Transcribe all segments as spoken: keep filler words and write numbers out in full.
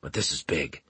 but this is big.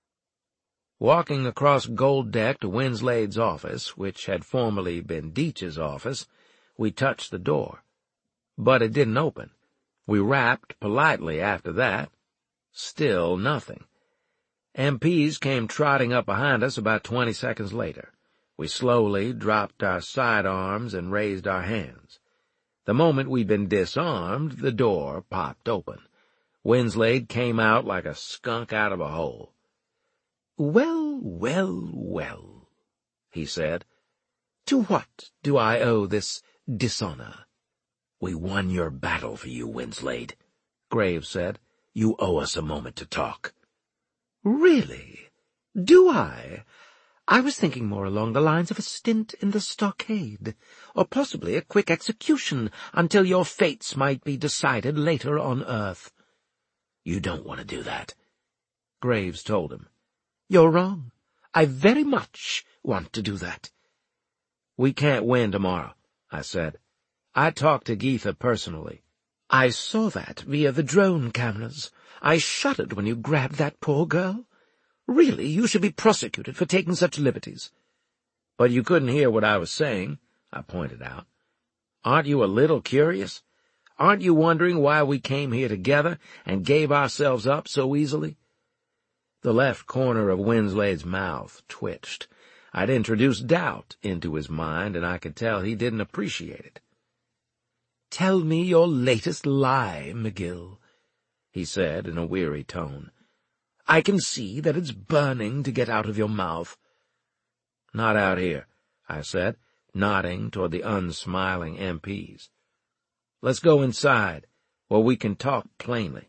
Walking across Gold Deck to Winslade's office, which had formerly been Deitch's office, we touched the door. But it didn't open. We rapped politely after that. Still nothing. M Ps came trotting up behind us about twenty seconds later. We slowly dropped our sidearms and raised our hands. The moment we'd been disarmed, the door popped open. Winslade came out like a skunk out of a hole. "Well, well, well," he said. "To what do I owe this dishonor?" "We won your battle for you, Winslade," Graves said. "You owe us a moment to talk." "Really? Do I? I was thinking more along the lines of a stint in the stockade, or possibly a quick execution until your fates might be decided later on Earth." "You don't want to do that," Graves told him. "You're wrong. I very much want to do that." "We can't win tomorrow," I said. "I talked to Geetha personally." "I saw that via the drone cameras. I shuddered when you grabbed that poor girl. Really, you should be prosecuted for taking such liberties." "But you couldn't hear what I was saying," I pointed out. "Aren't you a little curious? Aren't you wondering why we came here together and gave ourselves up so easily?" The left corner of Winslade's mouth twitched. I'd introduced doubt into his mind, and I could tell he didn't appreciate it. "Tell me your latest lie, McGill," he said in a weary tone. "I can see that it's burning to get out of your mouth." "Not out here," I said, nodding toward the unsmiling M Ps. "Let's go inside, where we can talk plainly."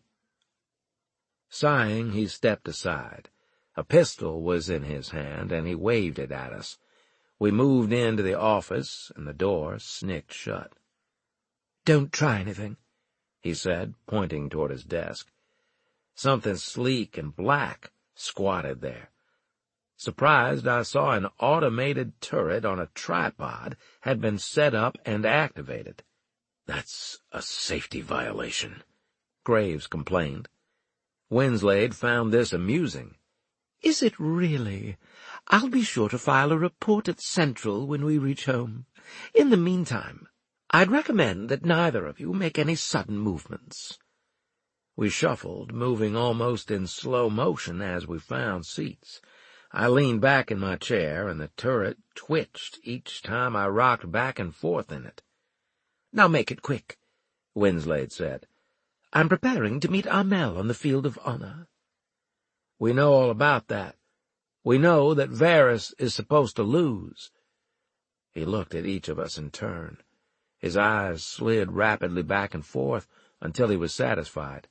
Sighing, he stepped aside. A pistol was in his hand, and he waved it at us. We moved into the office, and the door snicked shut. "Don't try anything," he said, pointing toward his desk. Something sleek and black squatted there. Surprised, I saw an automated turret on a tripod had been set up and activated. "That's a safety violation," Graves complained. Winslade found this amusing. "Is it really? I'll be sure to file a report at Central when we reach home. In the meantime, I'd recommend that neither of you make any sudden movements." We shuffled, moving almost in slow motion as we found seats. I leaned back in my chair, and the turret twitched each time I rocked back and forth in it. "Now make it quick," Winslade said. "I'm preparing to meet Amel on the field of honor." "We know all about that. We know that Varys is supposed to lose." He looked at each of us in turn. His eyes slid rapidly back and forth until he was satisfied.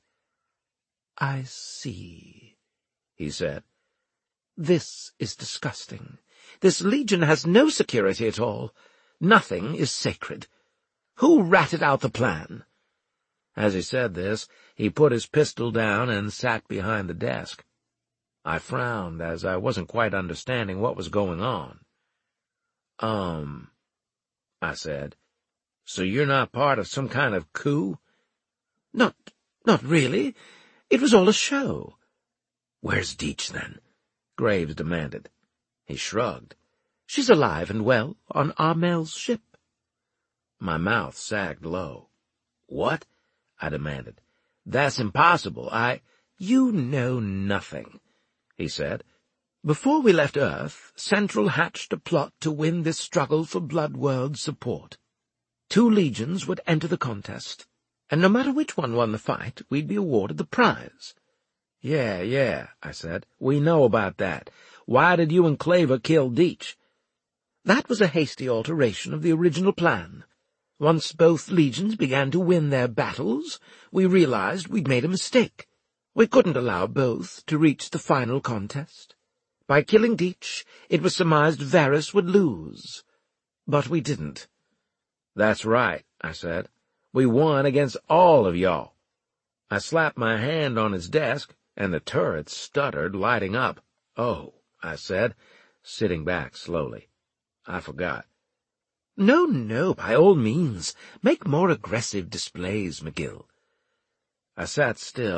"I see," he said. "This is disgusting. This legion has no security at all. Nothing is sacred. Who ratted out the plan?" As he said this, he put his pistol down and sat behind the desk. I frowned, as I wasn't quite understanding what was going on. Um, I said, "So you're not part of some kind of coup?" Not, not really. It was all a show." "Where's Deitch, then?" Graves demanded. He shrugged. "She's alive and well on Amel's ship." My mouth sagged low. "What?" I demanded. "That's impossible. I—" "You know nothing," he said. "Before we left Earth, Central hatched a plot to win this struggle for Bloodworld support. Two legions would enter the contest, and no matter which one won the fight, we'd be awarded the prize." "Yeah, yeah," I said. "We know about that. Why did you and Claver kill Deitch?" "That was a hasty alteration of the original plan. Once both legions began to win their battles, we realized we'd made a mistake. We couldn't allow both to reach the final contest. By killing Deitch, it was surmised Varys would lose. But we didn't." "That's right," I said. "We won against all of y'all." I slapped my hand on his desk, and the turret stuttered, lighting up. "Oh," I said, sitting back slowly. "I forgot." "No, no, by all means. Make more aggressive displays, McGill." I sat still,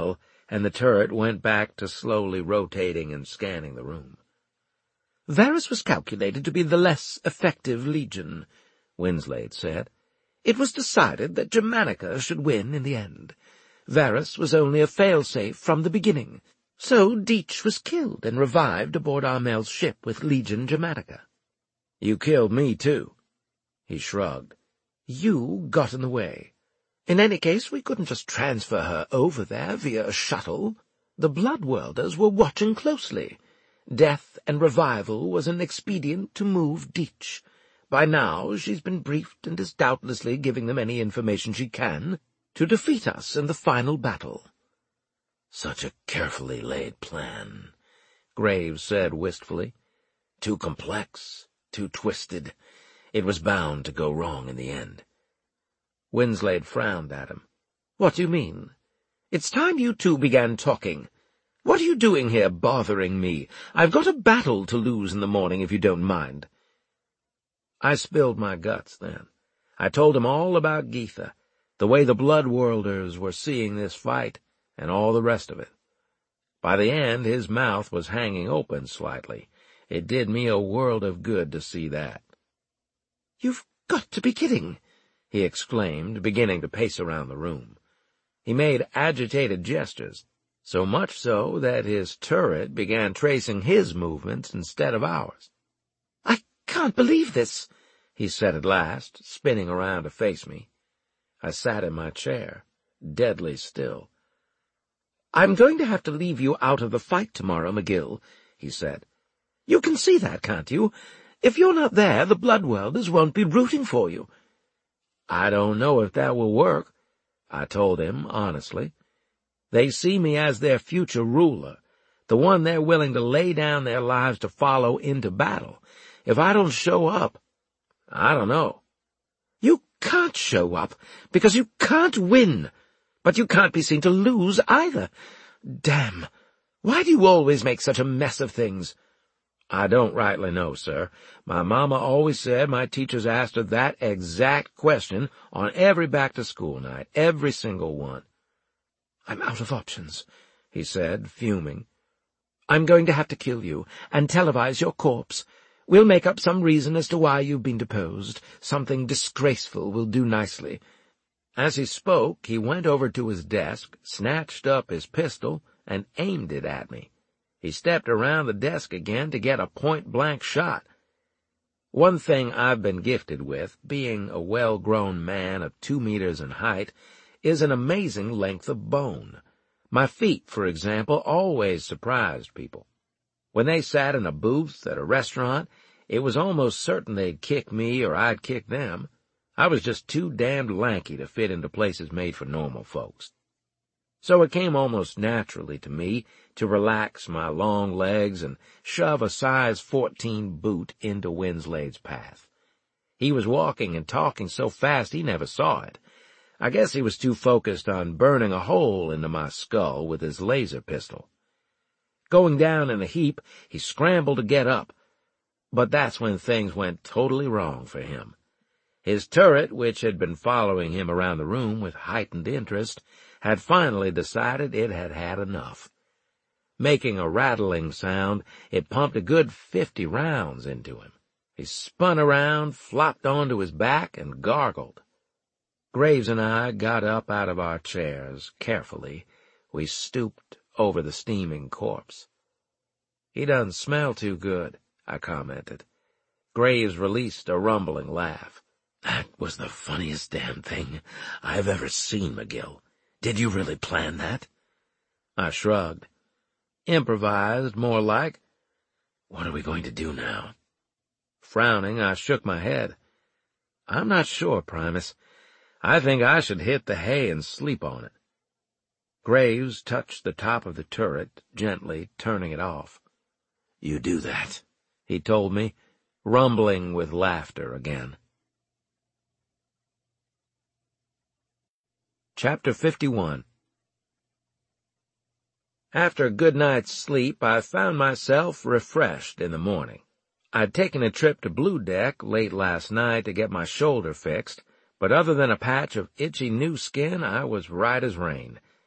and the turret went back to slowly rotating and scanning the room. Varus was calculated to be the less effective legion, Winslade said. It was decided that Germanica should win in the end. Varus was only a failsafe from the beginning, so Deitch was killed and revived aboard Armel's ship with Legion Germanica. You killed me, too. He shrugged. You got in the way. In any case, we couldn't just transfer her over there via a shuttle. The Bloodworlders were watching closely. Death and revival was an expedient to move Deitch. By now she's been briefed and is doubtlessly giving them any information she can to defeat us in the final battle. Such a carefully laid plan, Graves said wistfully. Too complex, too twisted. It was bound to go wrong in the end. Winslade frowned at him. What do you mean? It's time you two began talking. What are you doing here bothering me? I've got a battle to lose in the morning, if you don't mind. I spilled my guts then. I told him all about Geetha, the way the Bloodworlders were seeing this fight, and all the rest of it. By the end, his mouth was hanging open slightly. It did me a world of good to see that. "You've got to be kidding!" he exclaimed, beginning to pace around the room. He made agitated gestures, so much so that his turret began tracing his movements instead of ours. "I can't believe this," he said at last, spinning around to face me. I sat in my chair, deadly still. "I'm going to have to leave you out of the fight tomorrow, McGill," he said. "You can see that, can't you? If you're not there, the Bloodworlders won't be rooting for you." "I don't know if that will work," I told him honestly. "They see me as their future ruler, the one they're willing to lay down their lives to follow into battle. If I don't show up, I don't know." "You can't show up, because you can't win. But you can't be seen to lose either. Damn! Why do you always make such a mess of things?" "I don't rightly know, sir. My mama always said my teachers asked her that exact question on every back-to-school night, every single one." "I'm out of options," he said, fuming. "I'm going to have to kill you and televise your corpse. We'll make up some reason as to why you've been deposed. Something disgraceful will do nicely." As he spoke, he went over to his desk, snatched up his pistol, and aimed it at me. He stepped around the desk again to get a point-blank shot. One thing I've been gifted with, being a well-grown man of two meters in height, is an amazing length of bone. My feet, for example, always surprised people. When they sat in a booth at a restaurant, it was almost certain they'd kick me or I'd kick them. I was just too damned lanky to fit into places made for normal folks. So it came almost naturally to me to relax my long legs and shove a size fourteen boot into Winslade's path. He was walking and talking so fast he never saw it. I guess he was too focused on burning a hole into my skull with his laser pistol. Going down in a heap, he scrambled to get up, but that's when things went totally wrong for him. His turret, which had been following him around the room with heightened interest, had finally decided it had had enough. Making a rattling sound, it pumped a good fifty rounds into him. He spun around, flopped onto his back, and gargled. Graves and I got up out of our chairs, carefully. We stooped over the steaming corpse. "He doesn't smell too good," I commented. Graves released a rumbling laugh. "That was the funniest damn thing I've ever seen, McGill. Did you really plan that?" I shrugged. Improvised, more like. "What are we going to do now?" Frowning, I shook my head. "I'm not sure, Primus. I think I should hit the hay and sleep on it." Graves touched the top of the turret, gently turning it off. "You do that," he told me, rumbling with laughter again. Chapter fifty-one. After a good night's sleep, I found myself refreshed in the morning. I'd taken a trip to Blue Deck late last night to get my shoulder fixed, but other than a patch of itchy new skin, I was right as rain.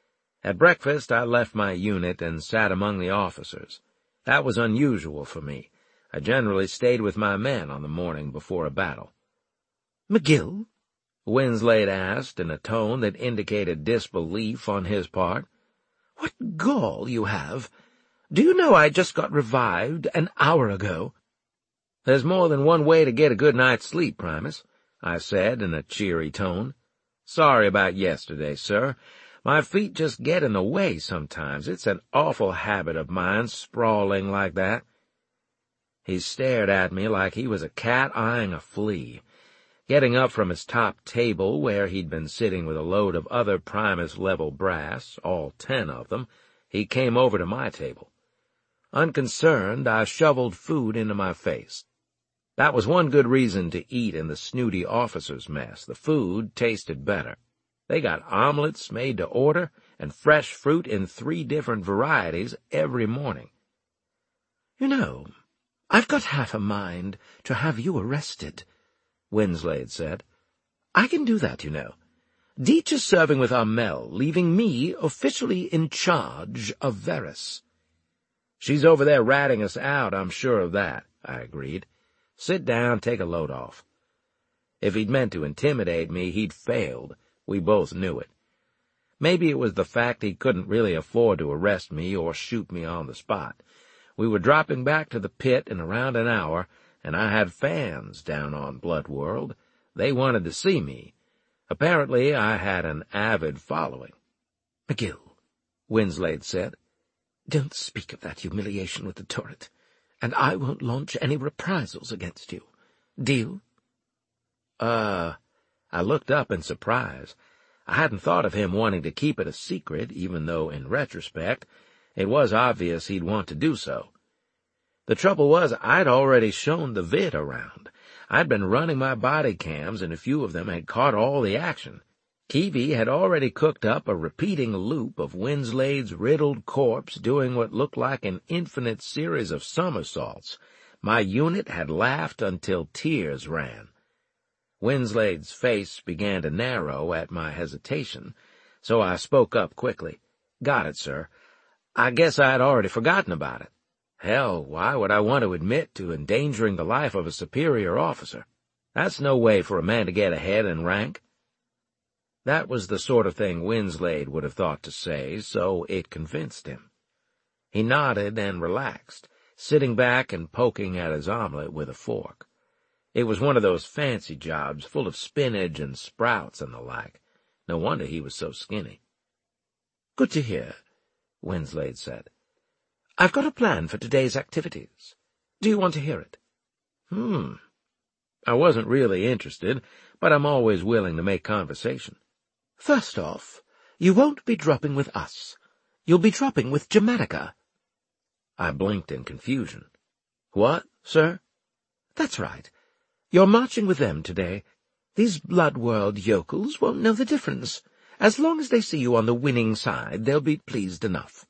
At breakfast, I left my unit and sat among the officers. That was unusual for me. I generally stayed with my men on the morning before a battle. McGill? Winslade asked in a tone that indicated disbelief on his part. What gall you have! Do you know I just got revived an hour ago? There's more than one way to get a good night's sleep, Primus, I said in a cheery tone. Sorry about yesterday, sir. My feet just get in the way sometimes. It's an awful habit of mine, sprawling like that. He stared at me like he was a cat eyeing a flea. Getting up from his top table, where he'd been sitting with a load of other Primus-level brass, all ten of them, he came over to my table. Unconcerned, I shoveled food into my face. That was one good reason to eat in the snooty officers' mess. The food tasted better. They got omelets made to order and fresh fruit in three different varieties every morning. You know, I've got half a mind to have you arrested, Winslade said. I can do that, you know. Deitch is serving with Armel, leaving me officially in charge of Varys. She's over there ratting us out, I'm sure of that, I agreed. Sit down, take a load off. If he'd meant to intimidate me, he'd failed. We both knew it. Maybe it was the fact he couldn't really afford to arrest me or shoot me on the spot. We were dropping back to the pit in around an hour, and I had fans down on Bloodworld. They wanted to see me. Apparently, I had an avid following. McGill, Winslade said, don't speak of that humiliation with the turret, and I won't launch any reprisals against you. Deal? Uh, I looked up in surprise. I hadn't thought of him wanting to keep it a secret, even though, in retrospect, it was obvious he'd want to do so. The trouble was, I'd already shown the vid around. I'd been running my body cams, and a few of them had caught all the action. Keevy had already cooked up a repeating loop of Winslade's riddled corpse doing what looked like an infinite series of somersaults. My unit had laughed until tears ran. Winslade's face began to narrow at my hesitation, so I spoke up quickly. Got it, sir. I guess I'd already forgotten about it. Hell, why would I want to admit to endangering the life of a superior officer? That's no way for a man to get ahead in rank. That was the sort of thing Winslade would have thought to say, so it convinced him. He nodded and relaxed, sitting back and poking at his omelet with a fork. It was one of those fancy jobs, full of spinach and sprouts and the like. No wonder he was so skinny. Good to hear, Winslade said. I've got a plan for today's activities. Do you want to hear it? Hmm. I wasn't really interested, but I'm always willing to make conversation. First off, you won't be dropping with us. You'll be dropping with Germanica. I blinked in confusion. What, sir? That's right. You're marching with them today. These Bloodworld yokels won't know the difference. As long as they see you on the winning side, they'll be pleased enough.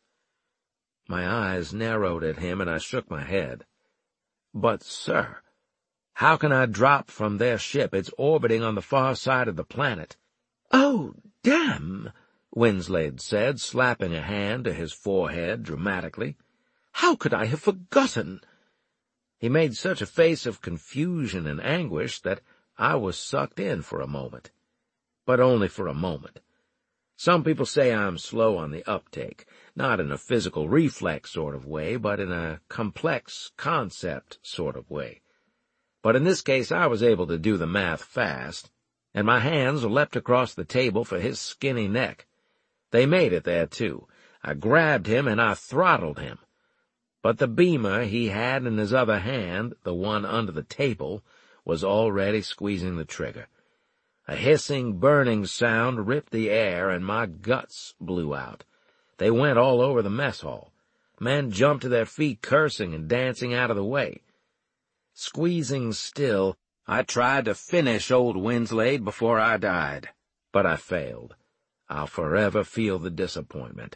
My eyes narrowed at him, and I shook my head. But, sir, how can I drop from their ship? It's orbiting on the far side of the planet. Oh, damn, Winslade said, slapping a hand to his forehead dramatically. How could I have forgotten? He made such a face of confusion and anguish that I was sucked in for a moment. But only for a moment. Some people say I'm slow on the uptake, not in a physical reflex sort of way, but in a complex concept sort of way. But in this case I was able to do the math fast, and my hands leapt across the table for his skinny neck. They made it there, too. I grabbed him and I throttled him. But the beamer he had in his other hand, the one under the table, was already squeezing the trigger. A hissing, burning sound ripped the air, and my guts blew out. They went all over the mess hall. Men jumped to their feet, cursing and dancing out of the way. Squeezing still, I tried to finish old Winslade before I died, but I failed. I'll forever feel the disappointment.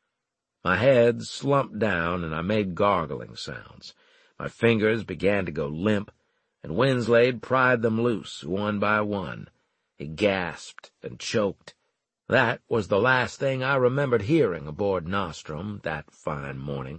My head slumped down, and I made gargling sounds. My fingers began to go limp, and Winslade pried them loose, one by one. He gasped and choked. That was the last thing I remembered hearing aboard Nostrum that fine morning.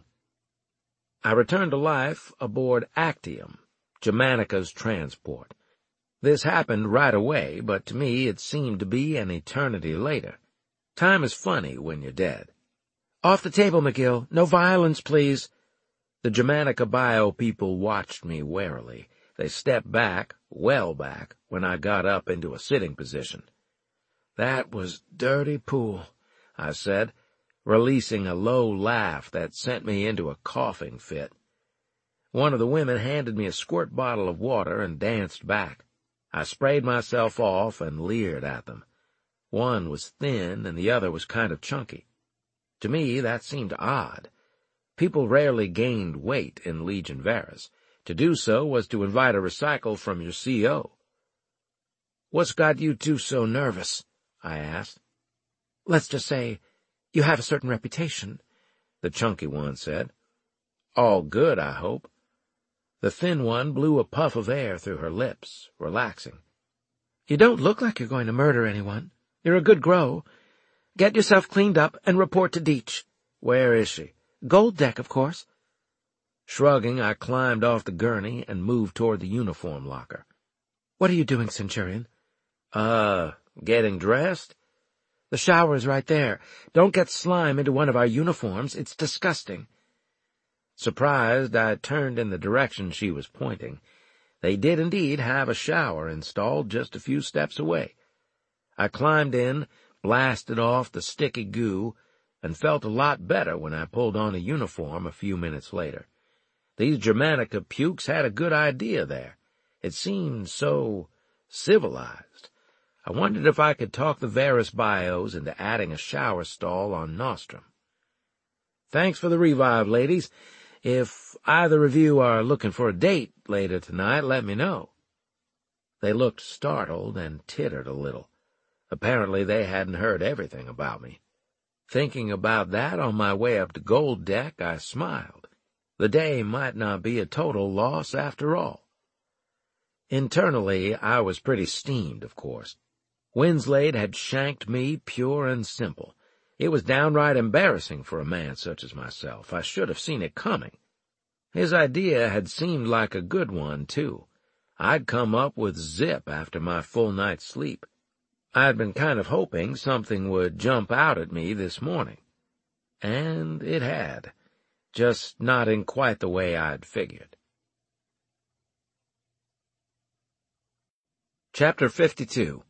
I returned to life aboard Actium, Germanica's transport. This happened right away, but to me it seemed to be an eternity later. Time is funny when you're dead. Off the table, McGill. No violence, please. The Germanica bio people watched me warily. They stepped back, well back, when I got up into a sitting position. "That was dirty pool," I said, releasing a low laugh that sent me into a coughing fit. One of the women handed me a squirt bottle of water and danced back. I sprayed myself off and leered at them. One was thin and the other was kind of chunky. To me, that seemed odd. People rarely gained weight in Legion Varus. To do so was to invite a recycle from your C O. "What's got you two so nervous?" I asked. "Let's just say you have a certain reputation," the chunky one said. "All good, I hope." The thin one blew a puff of air through her lips, relaxing. "You don't look like you're going to murder anyone. You're a good grow. Get yourself cleaned up and report to Deitch." "Where is she?" "Gold deck, of course." Shrugging, I climbed off the gurney and moved toward the uniform locker. "What are you doing, Centurion?" Uh, getting dressed?" "The shower is right there. Don't get slime into one of our uniforms. It's disgusting." Surprised, I turned in the direction she was pointing. They did indeed have a shower installed just a few steps away. I climbed in, blasted off the sticky goo, and felt a lot better when I pulled on a uniform a few minutes later. These Germanica pukes had a good idea there. It seemed so civilized. I wondered if I could talk the Varus bios into adding a shower stall on Nostrum. "Thanks for the revive, ladies. If either of you are looking for a date later tonight, let me know." They looked startled and tittered a little. Apparently they hadn't heard everything about me. Thinking about that on my way up to Gold Deck, I smiled. The day might not be a total loss after all. Internally, I was pretty steamed, of course. Winslade had shanked me pure and simple. It was downright embarrassing for a man such as myself. I should have seen it coming. His idea had seemed like a good one, too. I'd come up with zip after my full night's sleep. I'd been kind of hoping something would jump out at me this morning. And it had, just not in quite the way I'd figured. Chapter fifty-two.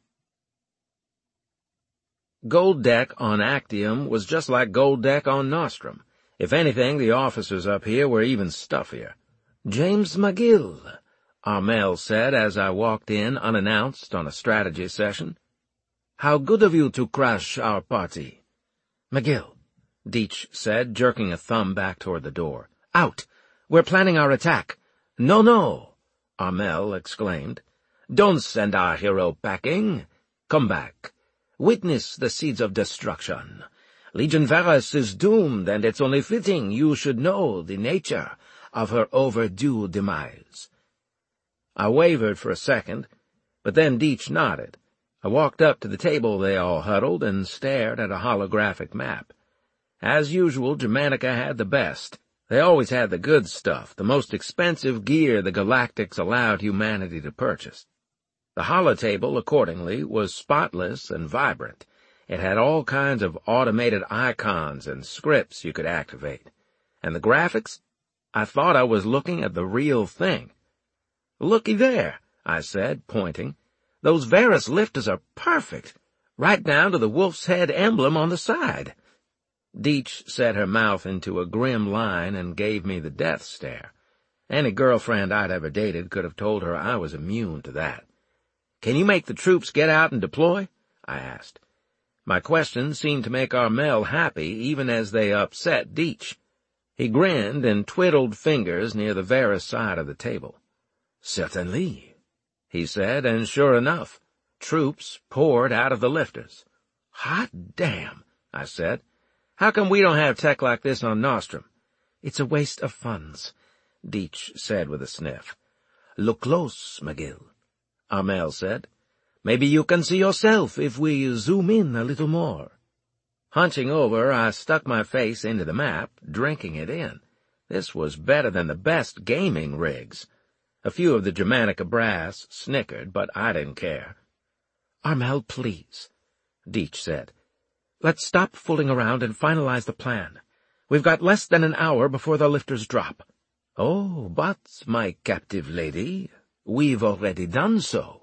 Gold Deck on Actium was just like Gold Deck on Nostrum. If anything, the officers up here were even stuffier. "James McGill," Armel said as I walked in unannounced on a strategy session. "How good of you to crash our party." "McGill," Deitch said, jerking a thumb back toward the door. "Out! We're planning our attack." "No, no," Armel exclaimed. "Don't send our hero packing. Come back. Witness the seeds of destruction. Legion Varus is doomed, and it's only fitting you should know the nature of her overdue demise." I wavered for a second, but then Deitch nodded. I walked up to the table they all huddled and stared at a holographic map. As usual, Germanica had the best. They always had the good stuff, the most expensive gear the Galactics allowed humanity to purchase. The holotable, accordingly, was spotless and vibrant. It had all kinds of automated icons and scripts you could activate. And the graphics? I thought I was looking at the real thing. "Looky there," I said, pointing. "Those Varus lifters are perfect, right down to the wolf's head emblem on the side." Deitch set her mouth into a grim line and gave me the death stare. Any girlfriend I'd ever dated could have told her I was immune to that. "Can you make the troops get out and deploy?" I asked. My question seemed to make Armel happy, even as they upset Deitch. He grinned and twiddled fingers near the Varus side of the table. "Certainly," he said, and sure enough, troops poured out of the lifters. "Hot damn," I said. "How come we don't have tech like this on Nostrum?" "It's a waste of funds," Deitch said with a sniff. "Look close, McGill," Armel said. Maybe you can see yourself if we zoom in a little more. Hunching over, I stuck my face into the map, drinking it in. This was better than the best gaming rigs. A few of the Germanica brass snickered, but I didn't care. "Armel, please," Deitch said. "Let's stop fooling around and finalize the plan. We've got less than an hour before the lifters drop." "Oh, but, my captive lady, we've already done so."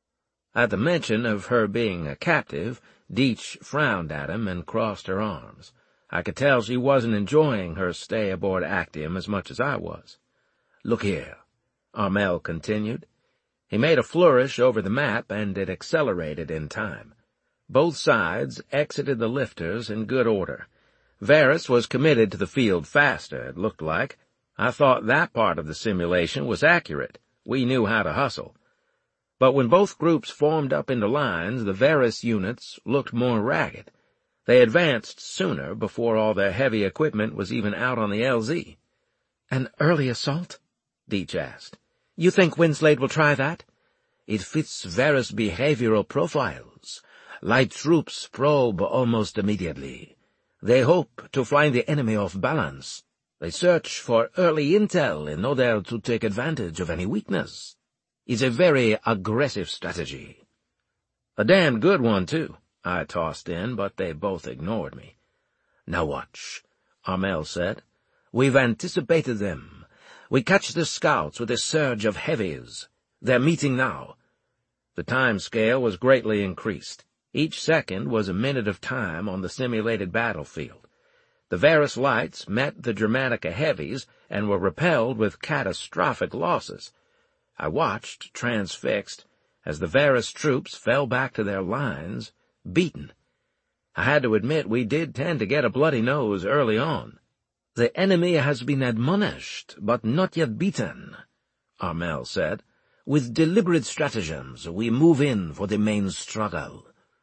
At the mention of her being a captive, Deitch frowned at him and crossed her arms. I could tell she wasn't enjoying her stay aboard Actium as much as I was. "Look here," Armel continued. He made a flourish over the map, and it accelerated in time. Both sides exited the lifters in good order. Varys was committed to the field faster, it looked like. I thought that part of the simulation was accurate. We knew how to hustle. But when both groups formed up into lines, the Varys units looked more ragged. They advanced sooner, before all their heavy equipment was even out on the L Z. "An early assault?" Deitch asked. "You think Winslade will try that?" "It fits Varys' behavioral profiles. Light troops probe almost immediately. They hope to find the enemy off balance. They search for early intel in order to take advantage of any weakness. It's a very aggressive strategy." "A damn good one, too," I tossed in, but they both ignored me. "Now watch," Armel said. "We've anticipated them. We catch the scouts with a surge of heavies. They're meeting now." The time scale was greatly increased. Each second was a minute of time on the simulated battlefield. The Varys lights met the Germanica heavies and were repelled with catastrophic losses. I watched, transfixed, as the Varys troops fell back to their lines, beaten. I had to admit we did tend to get a bloody nose early on. "The enemy has been admonished, but not yet beaten," Armel said. "With deliberate stratagems, we move in for the main struggle."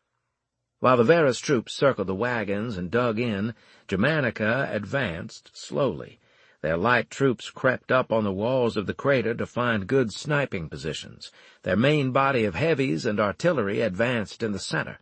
While the Varys troops circled the wagons and dug in, Germanica advanced slowly. Their light troops crept up on the walls of the crater to find good sniping positions. Their main body of heavies and artillery advanced in the center.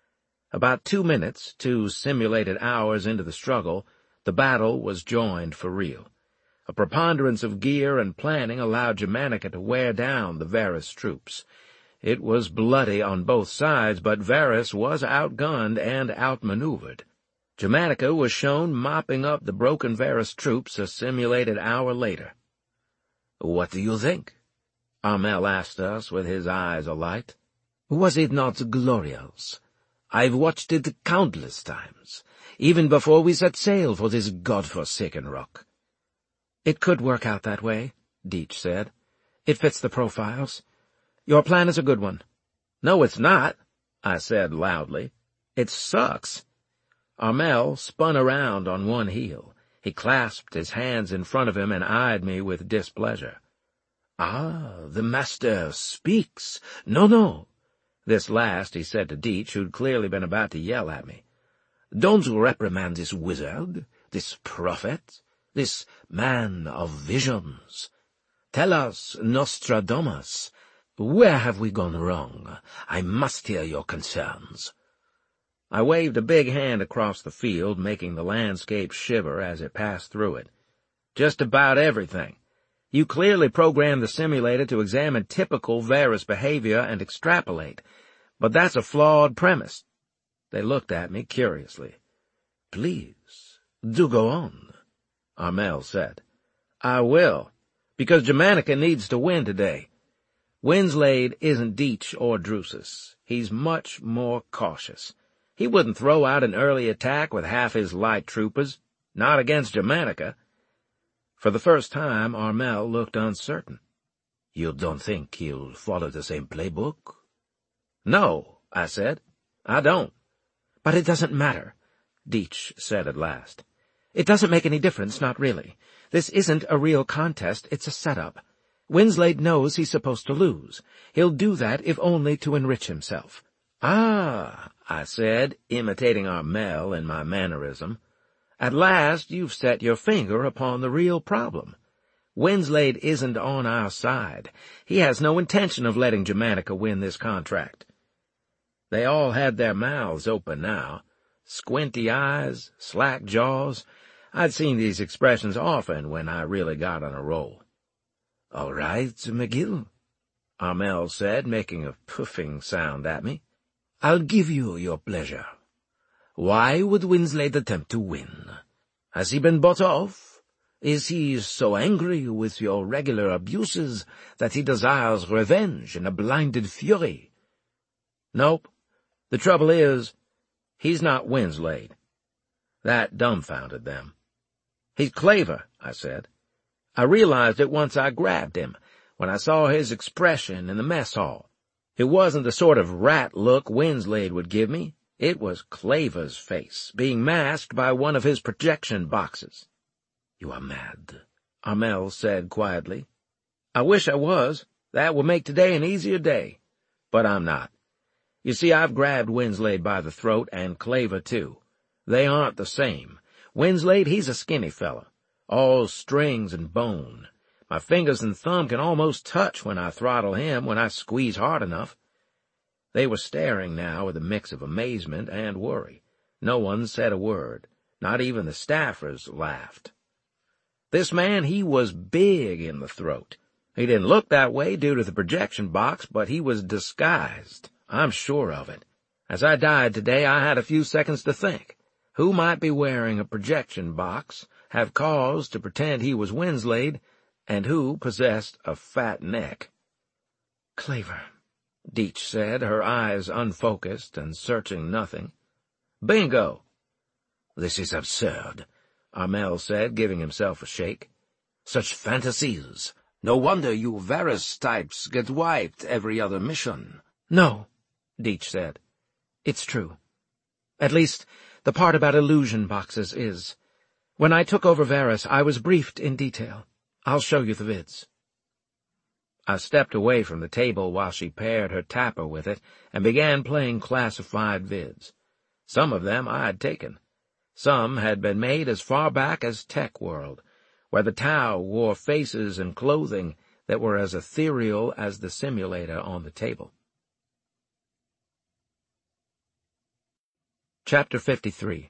About two minutes, two simulated hours into the struggle, the battle was joined for real. A preponderance of gear and planning allowed Germanica to wear down the Varys troops. It was bloody on both sides, but Varys was outgunned and outmaneuvered. Germanica was shown mopping up the broken Varys troops a simulated hour later. "What do you think?" Armel asked us with his eyes alight. "Was it not glorious? I've watched it countless times, even before we set sail for this god-forsaken rock." "It could work out that way," Deitch said. "It fits the profiles. Your plan is a good one." "No, it's not," I said loudly. "It sucks." Armel spun around on one heel. He clasped his hands in front of him and eyed me with displeasure. "Ah, the master speaks. No, no." This last he said to Deitch, who'd clearly been about to yell at me. "Don't reprimand this wizard, this prophet, this man of visions. Tell us, Nostradamus, where have we gone wrong? I must hear your concerns." I waved a big hand across the field, making the landscape shiver as it passed through it. "Just about everything. You clearly programmed the simulator to examine typical Varys behavior and extrapolate, but that's a flawed premise." They looked at me curiously. "Please, do go on," Armel said. "I will, because Germanica needs to win today. Winslade isn't Deitch or Drusus. He's much more cautious. He wouldn't throw out an early attack with half his light troopers, not against Germanica." For the first time, Armel looked uncertain. "You don't think he'll follow the same playbook?" "No," I said. "I don't." "But it doesn't matter," Deitch said at last. "It doesn't make any difference, not really. This isn't a real contest, it's a setup. Winslade knows he's supposed to lose. He'll do that if only to enrich himself." "Ah," I said, imitating Armel in my mannerism. "At last you've set your finger upon the real problem. Winslade isn't on our side. He has no intention of letting Germanica win this contract. They all had their mouths open now. Squinty eyes, slack jaws. I'd seen these expressions often when I really got on a roll. "All right, McGill," Armel said, making a puffing sound at me. "I'll give you your pleasure. Why would Winslade attempt to win? Has he been bought off? Is he so angry with your regular abuses that he desires revenge in a blinded fury?" "Nope. The trouble is, he's not Winslade." That dumbfounded them. "He's Claver," I said. I realized it once I grabbed him, when I saw his expression in the mess hall. It wasn't the sort of rat look Winslade would give me. It was Claver's face, being masked by one of his projection boxes. "You are mad," Armel said quietly. "I wish I was. That would make today an easier day. But I'm not. You see, I've grabbed Winslade by the throat, and Claver too. They aren't the same. Winslade, he's a skinny fella, all strings and bone. My fingers and thumb can almost touch when I throttle him, when I squeeze hard enough." They were staring now with a mix of amazement and worry. No one said a word. Not even the staffers laughed. This man, he was big in the throat. He didn't look that way due to the projection box, but he was disguised. I'm sure of it. As I died today, I had a few seconds to think. Who might be wearing a projection box, have cause to pretend he was Winslade, and who possessed a fat neck? "Claver," Deitch said, her eyes unfocused and searching nothing. "Bingo!" "This is absurd," Armel said, giving himself a shake. "Such fantasies. No wonder you Varus types get wiped every other mission." "No," Deitch said. "It's true. At least, the part about illusion boxes is. When I took over Varus, I was briefed in detail. I'll show you the vids." I stepped away from the table while she paired her tapper with it and began playing classified vids. Some of them I had taken. Some had been made as far back as Tech World, where the Tau wore faces and clothing that were as ethereal as the simulator on the table. Chapter fifty-three.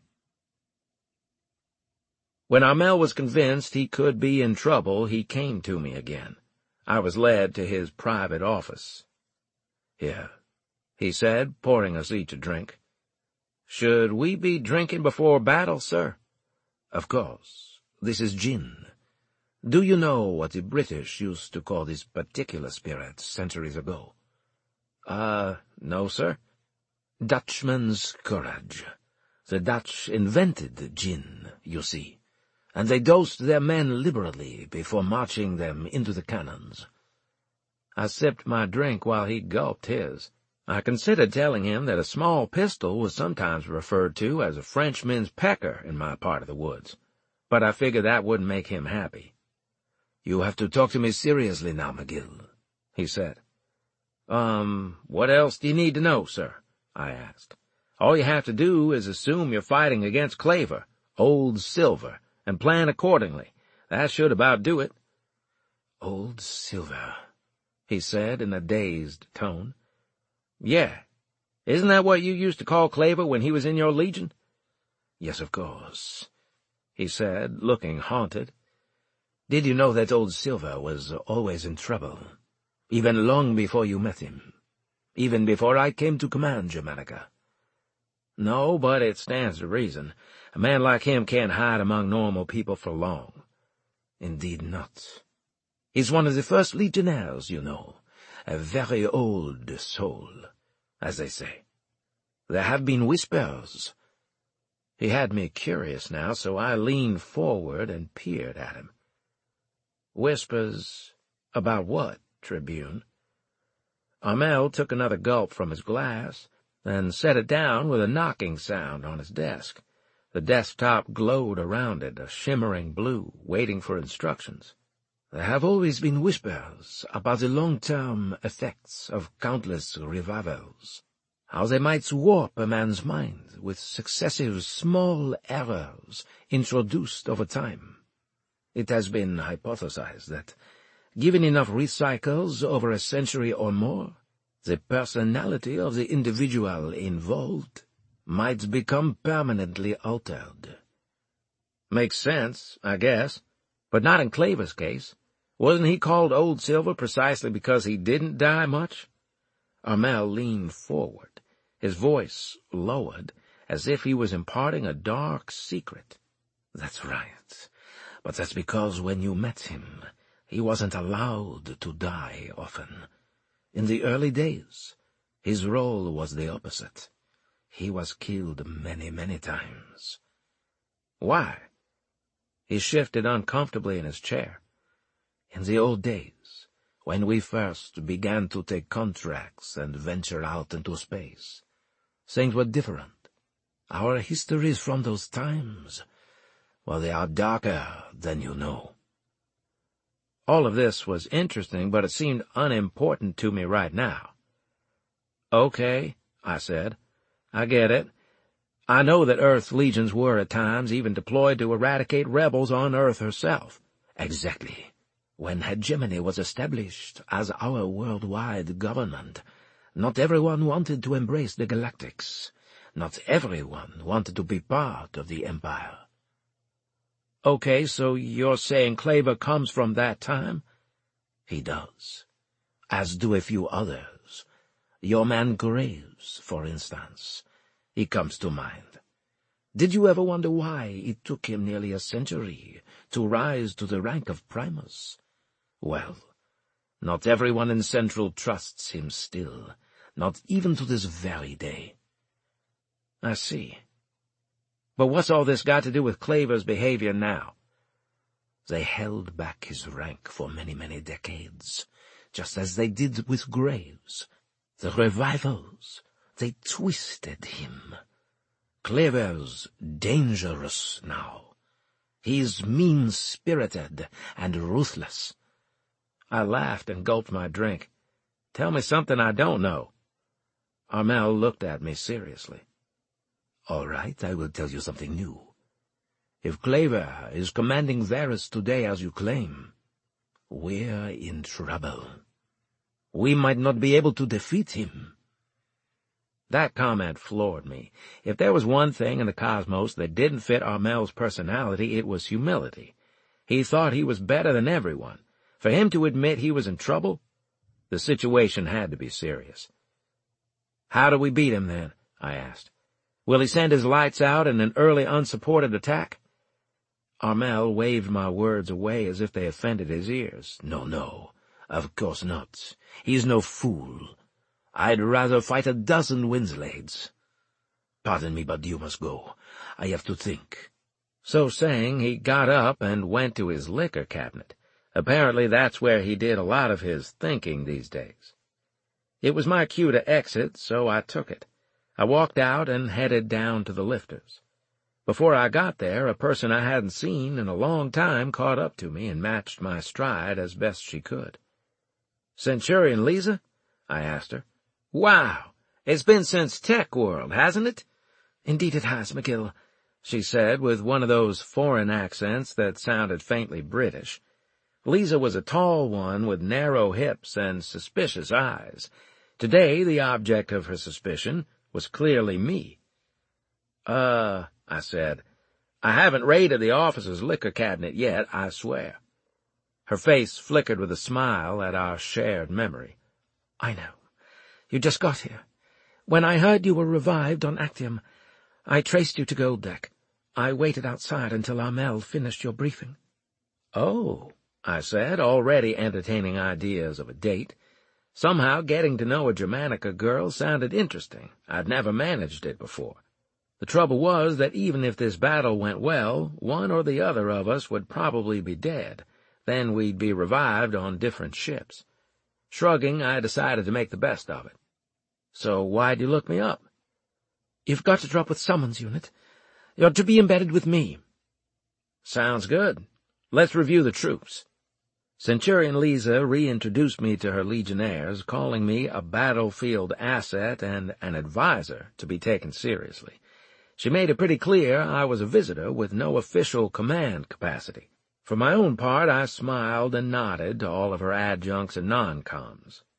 When Armel was convinced he could be in trouble, he came to me again. I was led to his private office. "Here," he said, pouring us each a drink. "Should we be drinking before battle, sir?" "Of course. This is gin. Do you know what the British used to call this particular spirit centuries ago?" Uh, no, sir." "Dutchman's courage. The Dutch invented gin, you see, and they dosed their men liberally before marching them into the cannons." I sipped my drink while he gulped his. I considered telling him that a small pistol was sometimes referred to as a Frenchman's pecker in my part of the woods, but I figured that wouldn't make him happy. "You have to talk to me seriously now, McGill," he said. Um, what else do you need to know, sir?" I asked. "All you have to do is assume you're fighting against Claver, Old Silver, and plan accordingly. That should about do it." "Old Silver," he said in a dazed tone. "Yeah. Isn't that what you used to call Claver when he was in your legion?" "Yes, of course," he said, looking haunted. "Did you know that Old Silver was always in trouble, even long before you met him? Even before I came to command Germanica?" "No, but it stands to reason. A man like him can't hide among normal people for long." "Indeed not. He's one of the first legionnaires, you know, a very old soul, as they say. There have been whispers." He had me curious now, so I leaned forward and peered at him. "Whispers about what, Tribune?" Armel took another gulp from his glass, then set it down with a knocking sound on his desk. The desktop glowed around it, a shimmering blue, waiting for instructions. "There have always been whispers about the long-term effects of countless revivals, how they might warp a man's mind with successive small errors introduced over time. It has been hypothesized that, given enough recycles over a century or more, The personality of the individual involved might become permanently altered. Makes sense, I guess, but not in Claver's case. Wasn't he called Old Silver precisely because he didn't die much? Armel leaned forward, his voice lowered, as if he was imparting a dark secret. That's right, but that's because when you met him, he wasn't allowed to die often. In the early days, his role was the opposite. He was killed many, many times. Why? He shifted uncomfortably in his chair. In the old days, when we first began to take contracts and venture out into space, things were different. Our histories from those times, well, they are darker than you know. All of this was interesting, but it seemed unimportant to me right now. Okay, I said. I get it. I know that Earth's legions were at times even deployed to eradicate rebels on Earth herself. Exactly. When hegemony was established as our worldwide government, not everyone wanted to embrace the Galactics. Not everyone wanted to be part of the Empire. Okay, so you're saying Claver comes from that time? He does, as do a few others. Your man Graves, for instance. He comes to mind. Did you ever wonder why it took him nearly a century to rise to the rank of Primus? Well, not everyone in Central trusts him still, not even to this very day. I see. But what's all this got to do with Claver's behavior now? They held back his rank for many, many decades, just as they did with Graves. The revivals, they twisted him. Claver's dangerous now. He's mean-spirited and ruthless. I laughed and gulped my drink. Tell me something I don't know. Armel looked at me seriously. All right, I will tell you something new. If Claver is commanding Varus today as you claim, we're in trouble. We might not be able to defeat him. That comment floored me. If there was one thing in the cosmos that didn't fit Armel's personality, it was humility. He thought he was better than everyone. For him to admit he was in trouble, the situation had to be serious. How do we beat him, then? I asked. Will he send his lights out in an early unsupported attack? Armel waved my words away as if they offended his ears. No, no, of course not. He's no fool. I'd rather fight a dozen Winslades. Pardon me, but you must go. I have to think. So saying, he got up and went to his liquor cabinet. Apparently that's where he did a lot of his thinking these days. It was my cue to exit, so I took it. I walked out and headed down to the lifters. Before I got there, a person I hadn't seen in a long time caught up to me and matched my stride as best she could. "Centurion Lisa?" I asked her. "Wow, it's been since Tech World, hasn't it?" "Indeed it has, McGill," she said with one of those foreign accents that sounded faintly British. Lisa was a tall one with narrow hips and suspicious eyes. Today, the object of her suspicion was clearly me. Uh, I said, I haven't raided the officer's liquor cabinet yet, I swear. Her face flickered with a smile at our shared memory. I know. You just got here. When I heard you were revived on Actium, I traced you to Gold Deck. I waited outside until Armel finished your briefing. Oh, I said, already entertaining ideas of a date. Somehow getting to know a Germanica girl sounded interesting. I'd never managed it before. The trouble was that even if this battle went well, one or the other of us would probably be dead. Then we'd be revived on different ships. Shrugging, I decided to make the best of it. So why'd you look me up? You've got to drop with someone's unit. You're to be embedded with me. Sounds good. Let's review the troops. Centurion Lisa reintroduced me to her legionnaires, calling me a battlefield asset and an advisor to be taken seriously. She made it pretty clear I was a visitor with no official command capacity. For my own part, I smiled and nodded to all of her adjuncts and non-coms.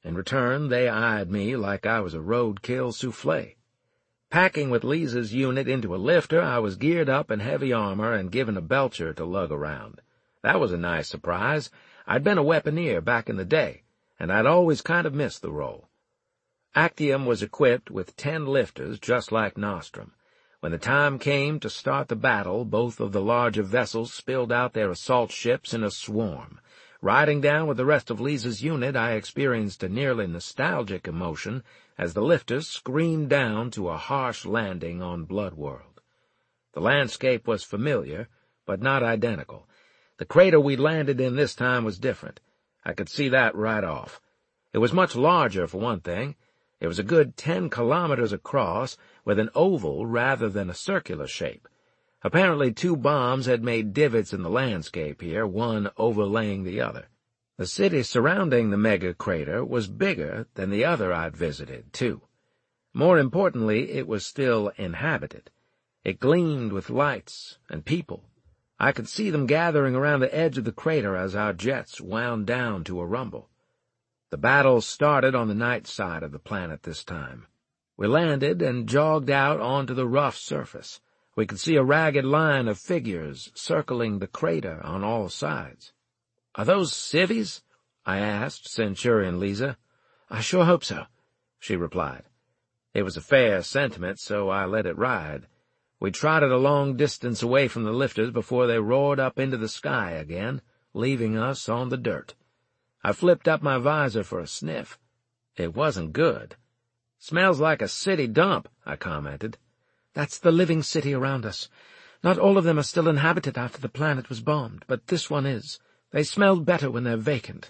In return, they eyed me like I was a roadkill souffle. Packing with Lisa's unit into a lifter, I was geared up in heavy armor and given a Belcher to lug around. That was a nice surprise. I'd been a weaponeer back in the day, and I'd always kind of missed the role. Actium was equipped with ten lifters just like Nostrum. When the time came to start the battle, both of the larger vessels spilled out their assault ships in a swarm. Riding down with the rest of Lisa's unit, I experienced a nearly nostalgic emotion as the lifters screamed down to a harsh landing on Bloodworld. The landscape was familiar, but not identical. The crater we landed in this time was different. I could see that right off. It was much larger, for one thing. It was a good ten kilometers across, with an oval rather than a circular shape. Apparently two bombs had made divots in the landscape here, one overlaying the other. The city surrounding the mega-crater was bigger than the other I'd visited, too. More importantly, it was still inhabited. It gleamed with lights and people. I could see them gathering around the edge of the crater as our jets wound down to a rumble. The battle started on the night side of the planet this time. We landed and jogged out onto the rough surface. We could see a ragged line of figures circling the crater on all sides. "Are those civvies?" I asked Centurion Lisa. "I sure hope so," she replied. It was a fair sentiment, so I let it ride. We trotted a long distance away from the lifters before they roared up into the sky again, leaving us on the dirt. I flipped up my visor for a sniff. It wasn't good. "Smells like a city dump," I commented. "That's the living city around us. Not all of them are still inhabited after the planet was bombed, but this one is. They smell better when they're vacant."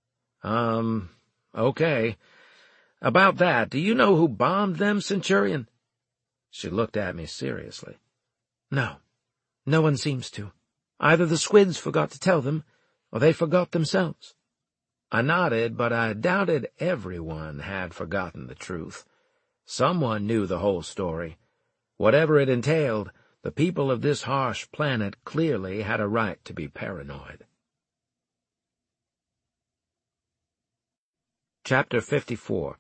Um, okay. About that, do you know who bombed them, Centurion?" She looked at me seriously. "No. No one seems to. Either the squids forgot to tell them, or they forgot themselves." I nodded, but I doubted everyone had forgotten the truth. Someone knew the whole story. Whatever it entailed, the people of this harsh planet clearly had a right to be paranoid. Chapter fifty-four.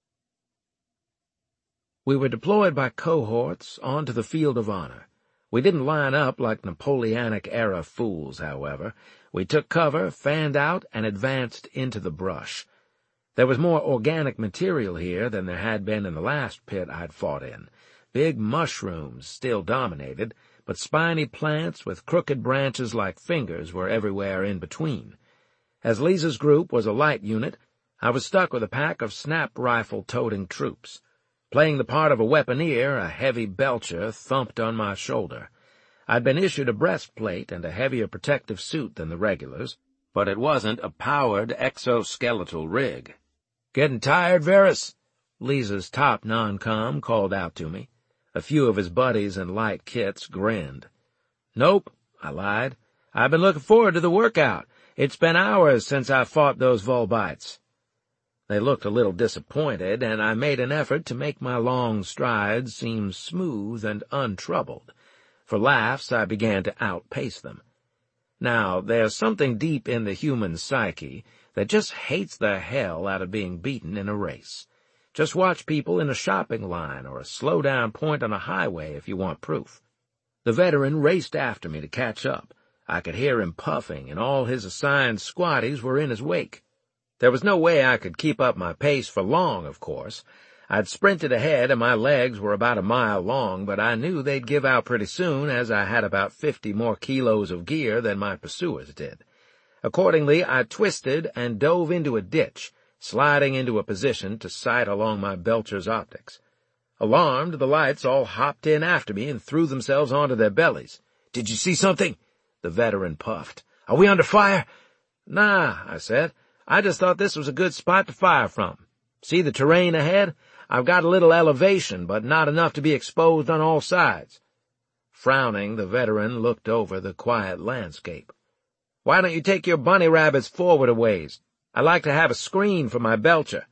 We were deployed by cohorts onto the field of honor. We didn't line up like Napoleonic-era fools, however. We took cover, fanned out, and advanced into the brush. There was more organic material here than there had been in the last pit I'd fought in. Big mushrooms still dominated, but spiny plants with crooked branches like fingers were everywhere in between. As Lisa's group was a light unit, I was stuck with a pack of snap-rifle-toting troops. Playing the part of a weaponeer, a heavy Belcher thumped on my shoulder. I'd been issued a breastplate and a heavier protective suit than the regulars, but it wasn't a powered exoskeletal rig. "Getting tired, Varys?" Lisa's top non-com called out to me. A few of his buddies in light kits grinned. "Nope," I lied. "I've been looking forward to the workout. It's been hours since I fought those Volbites." They looked a little disappointed, and I made an effort to make my long strides seem smooth and untroubled. For laughs, I began to outpace them. Now, there's something deep in the human psyche that just hates the hell out of being beaten in a race. Just watch people in a shopping line or a slow-down point on a highway if you want proof. The veteran raced after me to catch up. I could hear him puffing, and all his assigned squatties were in his wake. There was no way I could keep up my pace for long, of course. I'd sprinted ahead, and my legs were about a mile long, but I knew they'd give out pretty soon, as I had about fifty more kilos of gear than my pursuers did. Accordingly, I twisted and dove into a ditch, sliding into a position to sight along my Belcher's optics. Alarmed, the lights all hopped in after me and threw themselves onto their bellies. "Did you see something?" the veteran puffed. "Are we under fire?" "Nah," I said. "I just thought this was a good spot to fire from. See the terrain ahead? I've got a little elevation, but not enough to be exposed on all sides." Frowning, the veteran looked over the quiet landscape. "Why don't you take your bunny rabbits forward a ways? I like to have a screen for my Belcher."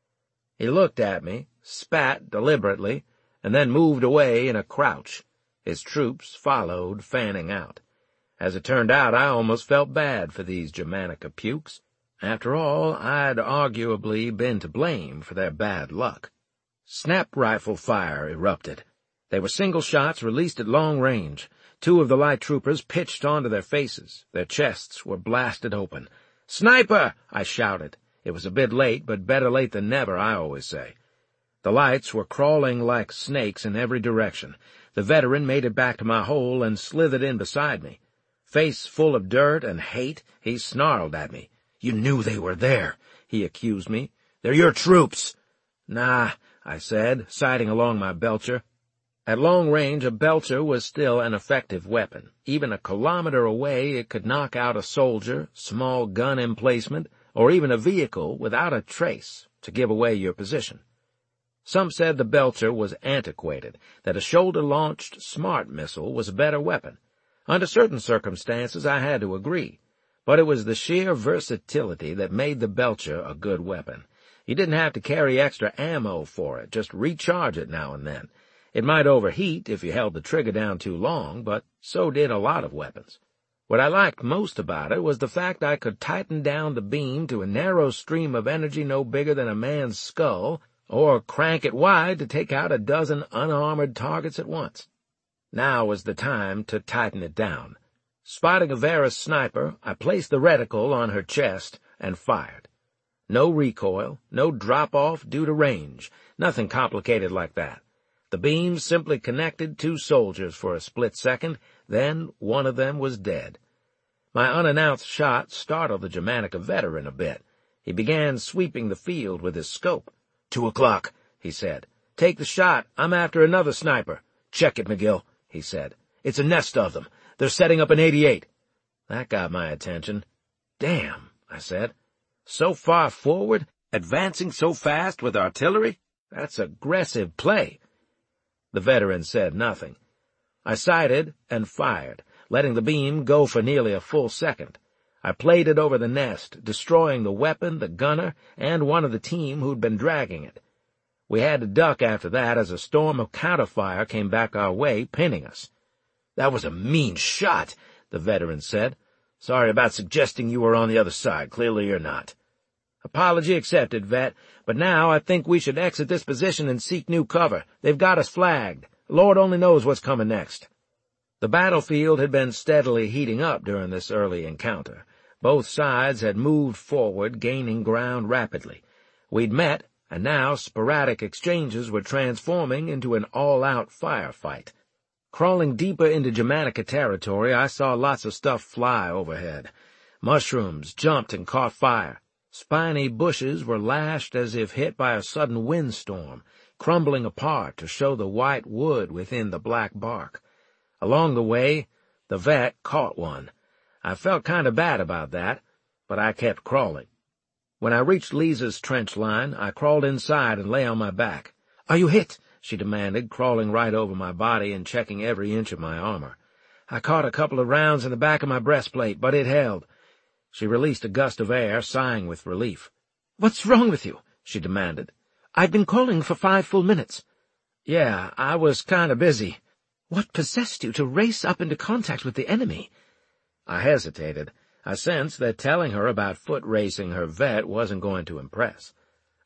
He looked at me, spat deliberately, and then moved away in a crouch. His troops followed, fanning out. As it turned out, I almost felt bad for these Germanica pukes. After all, I'd arguably been to blame for their bad luck. Snap rifle fire erupted. They were single shots released at long range. Two of the light troopers pitched onto their faces. Their chests were blasted open. "Sniper!" I shouted. It was a bit late, but better late than never, I always say. The lights were crawling like snakes in every direction. The veteran made it back to my hole and slithered in beside me. Face full of dirt and hate, he snarled at me. "You knew they were there," he accused me. "They're your troops." "Nah," I said, sighting along my Belcher. At long range, a Belcher was still an effective weapon. Even a kilometer away, it could knock out a soldier, small gun emplacement, or even a vehicle without a trace to give away your position. Some said the Belcher was antiquated, that a shoulder-launched smart missile was a better weapon. Under certain circumstances, I had to agree. But it was the sheer versatility that made the Belcher a good weapon. You didn't have to carry extra ammo for it, just recharge it now and then. It might overheat if you held the trigger down too long, but so did a lot of weapons. What I liked most about it was the fact I could tighten down the beam to a narrow stream of energy no bigger than a man's skull, or crank it wide to take out a dozen unarmored targets at once. Now was the time to tighten it down. Spotting a Varus sniper, I placed the reticle on her chest and fired. No recoil, no drop-off due to range, nothing complicated like that. The beam simply connected two soldiers for a split second, then one of them was dead. My unannounced shot startled the Germanica veteran a bit. He began sweeping the field with his scope. Two o'clock, he said. "Take the shot. I'm after another sniper." "Check it, McGill," he said. "It's a nest of them. They're setting up an eighty-eight. That got my attention. "Damn," I said. "So far forward, advancing so fast with artillery? That's aggressive play." The veteran said nothing. I sighted and fired, letting the beam go for nearly a full second. I played it over the nest, destroying the weapon, the gunner, and one of the team who'd been dragging it. We had to duck after that as a storm of counterfire came back our way, pinning us. "That was a mean shot," the veteran said. "Sorry about suggesting you were on the other side. Clearly you're not." "Apology accepted, vet, but now I think we should exit this position and seek new cover. They've got us flagged. Lord only knows what's coming next." The battlefield had been steadily heating up during this early encounter. Both sides had moved forward, gaining ground rapidly. We'd met, and now sporadic exchanges were transforming into an all-out firefight. Crawling deeper into Germanica territory, I saw lots of stuff fly overhead. Mushrooms jumped and caught fire. Spiny bushes were lashed as if hit by a sudden windstorm, crumbling apart to show the white wood within the black bark. Along the way, the vet caught one. I felt kind of bad about that, but I kept crawling. When I reached Lisa's trench line, I crawled inside and lay on my back. "Are you hit?" she demanded, crawling right over my body and checking every inch of my armor. "I caught a couple of rounds in the back of my breastplate, but it held." She released a gust of air, sighing with relief. "What's wrong with you?" she demanded. "I've been calling for five full minutes." "Yeah, I was kind of busy." "What possessed you to race up into contact with the enemy?" I hesitated. I sensed that telling her about foot racing her vet wasn't going to impress.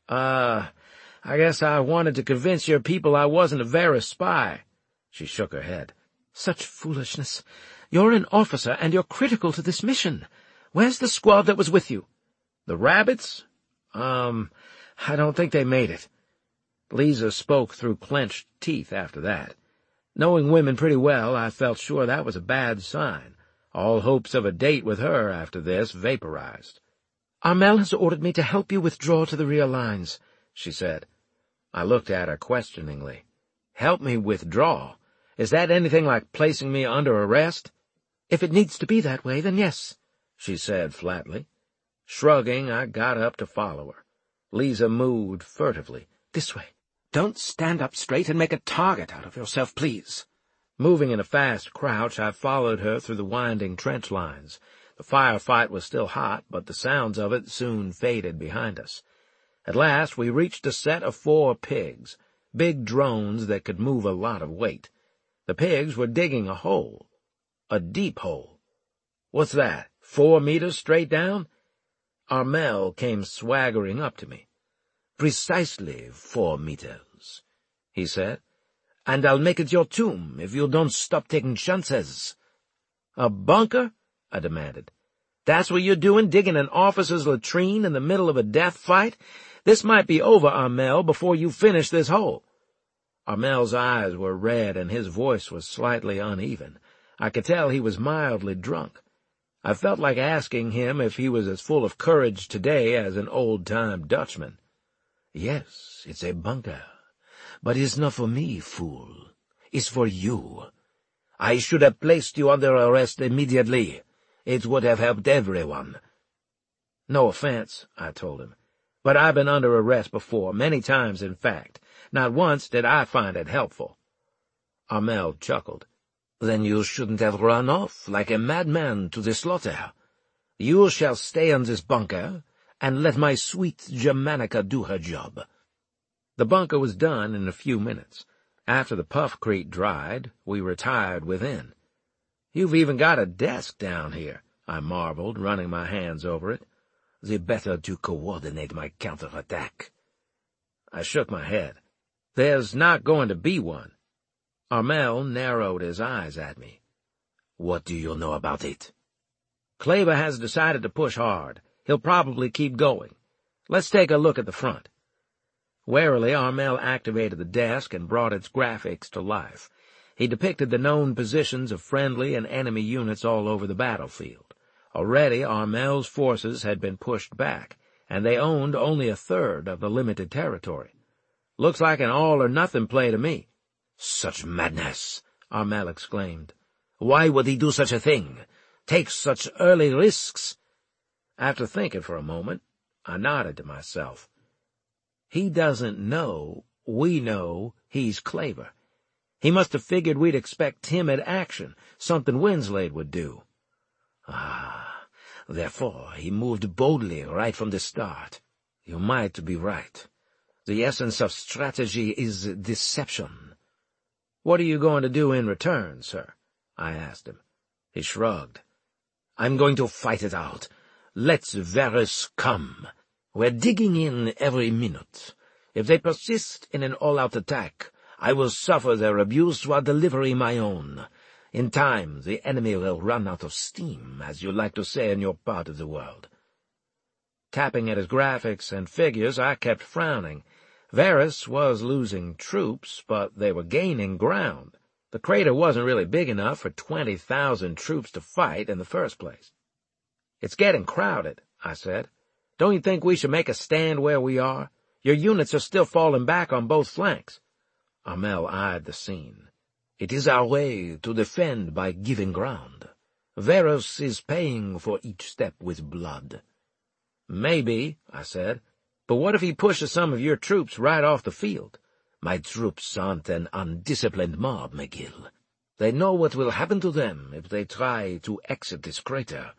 Uh, I guess I wanted to convince your people I wasn't a Varus spy." She shook her head. "Such foolishness. You're an officer, and you're critical to this mission. Where's the squad that was with you?" "The rabbits? Um, I don't think they made it." Lisa spoke through clenched teeth after that. Knowing women pretty well, I felt sure that was a bad sign. All hopes of a date with her after this vaporized. "Armel has ordered me to help you withdraw to the rear lines," she said. I looked at her questioningly. "Help me withdraw? Is that anything like placing me under arrest?" "If it needs to be that way, then yes," she said flatly. Shrugging, I got up to follow her. Lisa moved furtively. "This way. Don't stand up straight and make a target out of yourself, please." Moving in a fast crouch, I followed her through the winding trench lines. The firefight was still hot, but the sounds of it soon faded behind us. At last we reached a set of four pigs, big drones that could move a lot of weight. The pigs were digging a hole. A deep hole. "What's that, four meters straight down?" Armel came swaggering up to me. "Precisely four meters," he said, "and I'll make it your tomb if you don't stop taking chances." "A bunker?" I demanded. "That's what you're doing, digging an officer's latrine in the middle of a death fight? This might be over, Armel, before you finish this hole." Armel's eyes were red and his voice was slightly uneven. I could tell he was mildly drunk. I felt like asking him if he was as full of courage today as an old-time Dutchman. "Yes, it's a bunker. But it's not for me, fool. It's for you. I should have placed you under arrest immediately. It would have helped everyone." "No offense," I told him, "but I've been under arrest before, many times in fact. Not once did I find it helpful." Armel chuckled. "Then you shouldn't have run off like a madman to the slaughter. You shall stay in this bunker and let my sweet Germanica do her job." The bunker was done in a few minutes. After the puffcrete dried, we retired within. "You've even got a desk down here," I marveled, running my hands over it. "The better to coordinate my counterattack." I shook my head. "There's not going to be one." Armel narrowed his eyes at me. "What do you know about it?" "Kleber has decided to push hard. He'll probably keep going. Let's take a look at the front." Warily, Armel activated the desk and brought its graphics to life. He depicted the known positions of friendly and enemy units all over the battlefield. Already, Armel's forces had been pushed back, and they owned only a third of the limited territory. "Looks like an all-or-nothing play to me." "Such madness!" Armel exclaimed. "Why would he do such a thing? Take such early risks?" After thinking for a moment, I nodded to myself. He doesn't know we know he's Kleber. He must have figured we'd expect timid action, something Winslade would do. Ah, therefore he moved boldly right from the start. You might be right. The essence of strategy is deception. "What are you going to do in return, sir?" I asked him. He shrugged. "I'm going to fight it out. Let Varus come. We're digging in every minute. If they persist in an all-out attack, I will suffer their abuse while delivering my own. In time, the enemy will run out of steam, as you like to say in your part of the world." Tapping at his graphics and figures, I kept frowning. Varus was losing troops, but they were gaining ground. The crater wasn't really big enough for twenty thousand troops to fight in the first place. "It's getting crowded," I said. "Don't you think we should make a stand where we are? Your units are still falling back on both flanks." Armel eyed the scene. "It is our way to defend by giving ground. Varus is paying for each step with blood." "Maybe," I said, "but what if he pushes some of your troops right off the field?" "My troops aren't an undisciplined mob, McGill. They know what will happen to them if they try to exit this crater."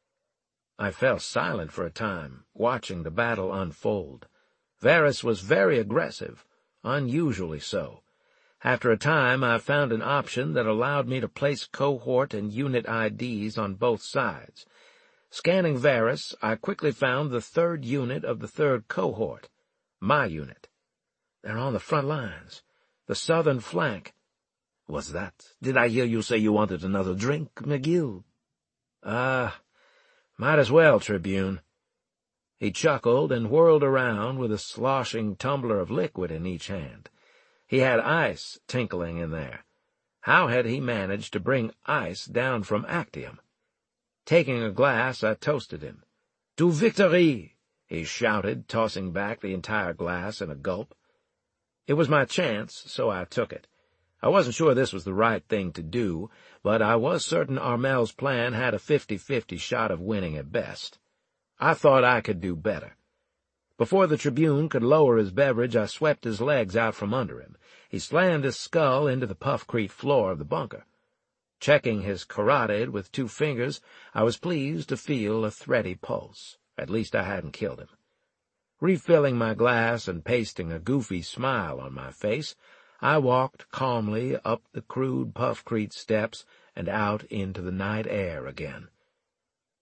I fell silent for a time, watching the battle unfold. Varus was very aggressive, unusually so. After a time, I found an option that allowed me to place cohort and unit I Ds on both sides. Scanning Varus, I quickly found the third unit of the third cohort, my unit. "They're on the front lines, the southern flank." "What's that? Did I hear you say you wanted another drink, McGill?" Ah, uh, might as well, Tribune." He chuckled and whirled around with a sloshing tumbler of liquid in each hand. He had ice tinkling in there. How had he managed to bring ice down from Actium? Taking a glass, I toasted him. "To victory!" he shouted, tossing back the entire glass in a gulp. It was my chance, so I took it. I wasn't sure this was the right thing to do, but I was certain Armel's plan had a fifty-fifty shot of winning at best. I thought I could do better. Before the Tribune could lower his beverage, I swept his legs out from under him. He slammed his skull into the puffcrete floor of the bunker. Checking his carotid with two fingers, I was pleased to feel a thready pulse. At least I hadn't killed him. Refilling my glass and pasting a goofy smile on my face, I walked calmly up the crude puffcrete steps and out into the night air again.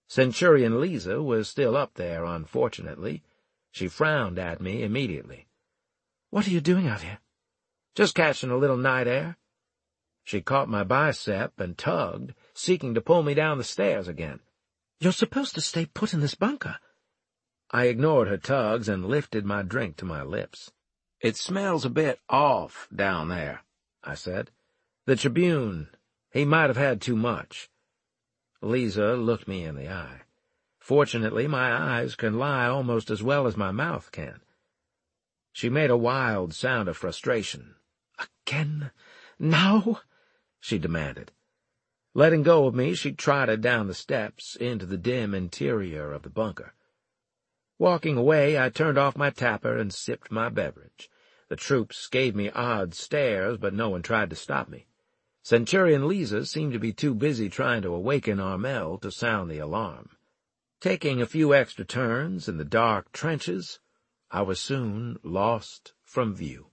Centurion Lisa was still up there, unfortunately. She frowned at me immediately. "What are you doing out here?" "Just catching a little night air." She caught my bicep and tugged, seeking to pull me down the stairs again. "You're supposed to stay put in this bunker." I ignored her tugs and lifted my drink to my lips. "It smells a bit off down there," I said. "The Tribune, he might have had too much." Lisa looked me in the eye. Fortunately, my eyes can lie almost as well as my mouth can. She made a wild sound of frustration. "Again? Now?" she demanded. Letting go of me, she trotted down the steps into the dim interior of the bunker. Walking away, I turned off my tapper and sipped my beverage. The troops gave me odd stares, but no one tried to stop me. Centurion Lisa seemed to be too busy trying to awaken Armel to sound the alarm. Taking a few extra turns in the dark trenches, I was soon lost from view.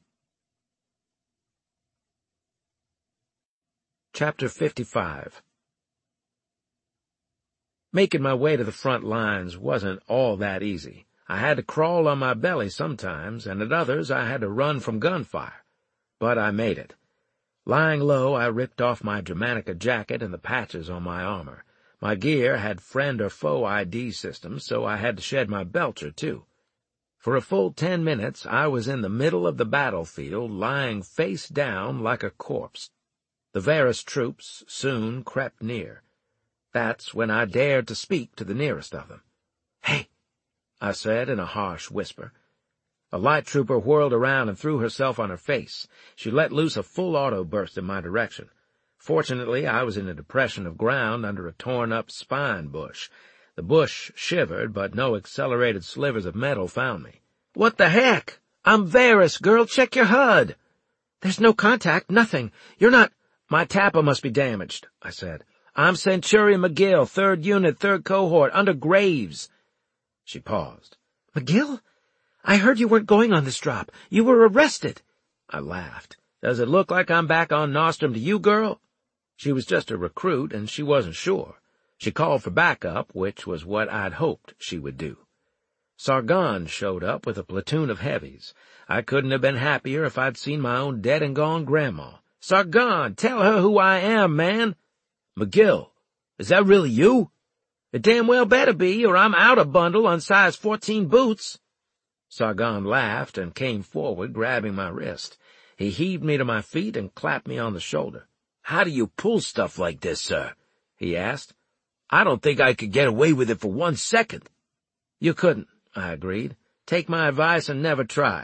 Chapter fifty-five. Making my way to the front lines wasn't all that easy. I had to crawl on my belly sometimes, and at others I had to run from gunfire. But I made it. Lying low, I ripped off my Germanica jacket and the patches on my armor. My gear had friend or foe I D systems, so I had to shed my belcher, too. For a full ten minutes, I was in the middle of the battlefield, lying face down like a corpse. The Varus troops soon crept near. That's when I dared to speak to the nearest of them. "Hey," I said in a harsh whisper. A light trooper whirled around and threw herself on her face. She let loose a full auto burst in my direction. Fortunately, I was in a depression of ground under a torn-up spine bush. The bush shivered, but no accelerated slivers of metal found me. "What the heck? I'm Varus, girl. Check your H U D." "There's no contact, nothing. You're not—" "My tapper must be damaged," I said. "I'm Centurion McGill, third Unit, third Cohort, under Graves." She paused. "McGill? I heard you weren't going on this drop. You were arrested." I laughed. "Does it look like I'm back on Nostrum to you, girl?" She was just a recruit, and she wasn't sure. She called for backup, which was what I'd hoped she would do. Sargon showed up with a platoon of heavies. I couldn't have been happier if I'd seen my own dead-and-gone grandma. "Sargon, tell her who I am, man." "McGill, is that really you?" "It damn well better be, or I'm out a bundle on size fourteen boots." Sargon laughed and came forward, grabbing my wrist. He heaved me to my feet and clapped me on the shoulder. "How do you pull stuff like this, sir?" he asked. "I don't think I could get away with it for one second." "You couldn't," I agreed. "Take my advice and never try."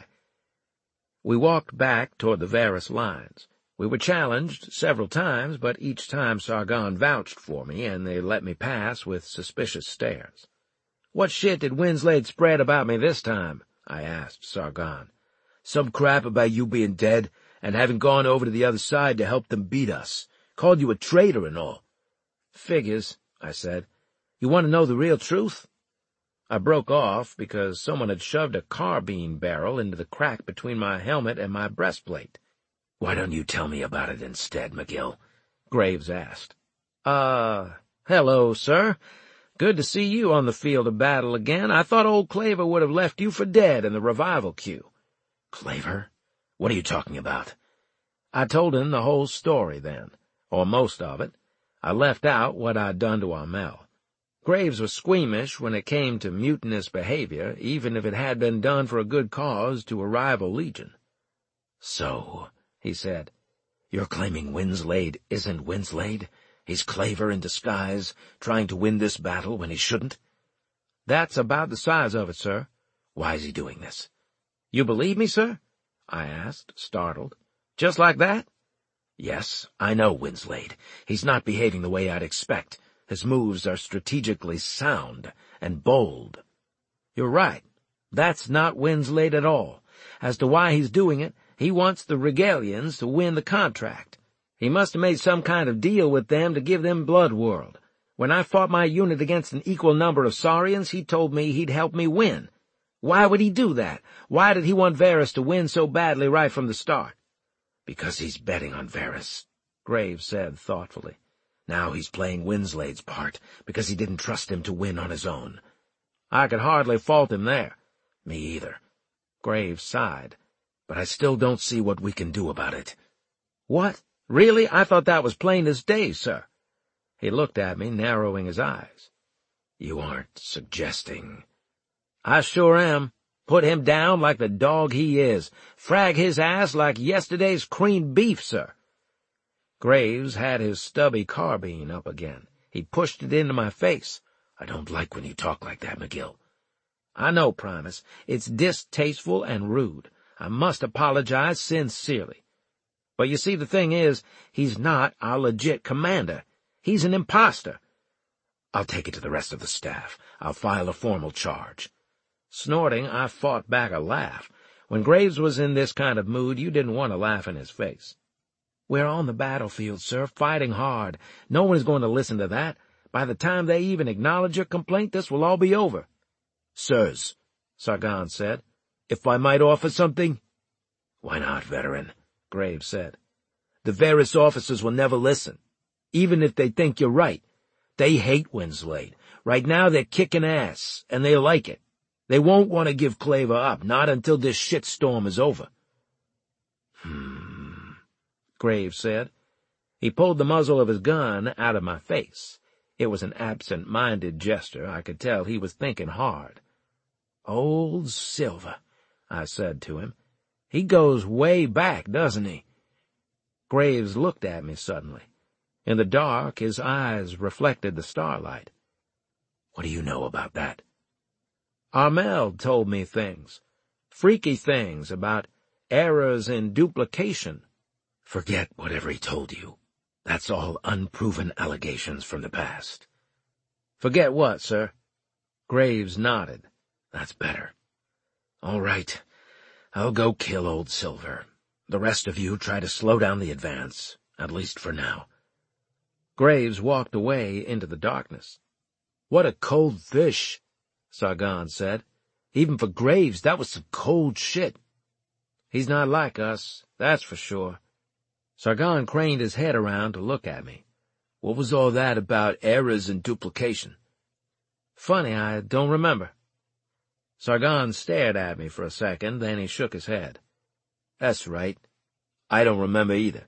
We walked back toward the Varus lines. We were challenged several times, but each time Sargon vouched for me, and they let me pass with suspicious stares. "What shit did Winslade spread about me this time?" I asked Sargon. "Some crap about you being dead and having gone over to the other side to help them beat us. Called you a traitor and all." "Figures," I said. "You want to know the real truth?" I broke off because someone had shoved a carbine barrel into the crack between my helmet and my breastplate. "Why don't you tell me about it instead, McGill?" Graves asked. Uh, hello, sir. Good to see you on the field of battle again. I thought old Claver would have left you for dead in the revival queue." "Claver? What are you talking about?" I told him the whole story then, or most of it. I left out what I'd done to Armel. Graves was squeamish when it came to mutinous behavior, even if it had been done for a good cause to a rival legion. "So," he said, "you're claiming Winslade isn't Winslade? He's Claver in disguise, trying to win this battle when he shouldn't?" "That's about the size of it, sir." "Why is he doing this?" "You believe me, sir?" I asked, startled. "Just like that?" "Yes, I know Winslade. He's not behaving the way I'd expect. His moves are strategically sound and bold." "You're right. That's not Winslade at all. As to why he's doing it, he wants the Regalians to win the contract. He must have made some kind of deal with them to give them Blood World. When I fought my unit against an equal number of Saurians, he told me he'd help me win. Why would he do that? Why did he want Varus to win so badly right from the start?" "Because he's betting on Varus," Graves said thoughtfully. Now he's playing Winslade's part because he didn't trust him to win on his own. I could hardly fault him there. Me either. Graves sighed. But I still don't see what we can do about it. What? Really? I thought that was plain as day, sir. He looked at me, narrowing his eyes. You aren't suggesting... I sure am. Put him down like the dog he is. Frag his ass like yesterday's creamed beef, sir. Graves had his stubby carbine up again. He pushed it into my face. I don't like when you talk like that, McGill. I know, Primus. It's distasteful and rude. I must apologize sincerely. But you see, the thing is, he's not our legit commander. He's an imposter. I'll take it to the rest of the staff. I'll file a formal charge. Snorting, I fought back a laugh. When Graves was in this kind of mood, you didn't want to laugh in his face. We're on the battlefield, sir, fighting hard. No one is going to listen to that. By the time they even acknowledge your complaint, this will all be over. Sirs, Sargon said, if I might offer something? Why not, veteran? Graves said. The Varys officers will never listen, even if they think you're right. They hate Winslade. Right now they're kicking ass, and they like it. They won't want to give Claver up, not until this shitstorm is over. Hmm, Graves said. He pulled the muzzle of his gun out of my face. It was an absent-minded gesture. I could tell he was thinking hard. Old Silver, I said to him. He goes way back, doesn't he? Graves looked at me suddenly. In the dark, his eyes reflected the starlight. What do you know about that? Armel told me things. Freaky things about errors in duplication. Forget whatever he told you. That's all unproven allegations from the past. Forget what, sir? Graves nodded. That's better. All right. I'll go kill old Silver. The rest of you try to slow down the advance, at least for now. Graves walked away into the darkness. What a cold fish, Sargon said. Even for Graves, that was some cold shit. He's not like us, that's for sure. Sargon craned his head around to look at me. What was all that about errors and duplication? Funny, I don't remember. Sargon stared at me for a second, then he shook his head. That's right. I don't remember either.